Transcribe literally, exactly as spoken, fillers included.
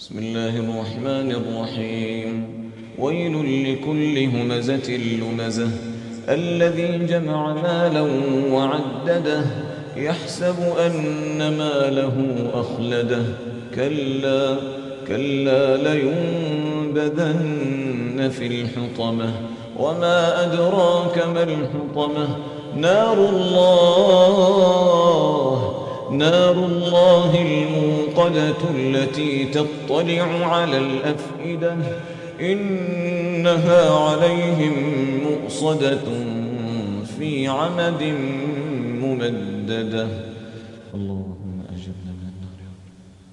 بسم الله الرحمن الرحيم. ويل لكل همزة لمزة الذي جمع مالا وعدده يحسب أن ماله أخلده كلا كلا لينبذن في الحطمة وما أدراك ما الحطمة نار الله نار الله الموقدة التي تطلع على الأفئدة إنها عليهم مؤصدة في عمد ممددة. الله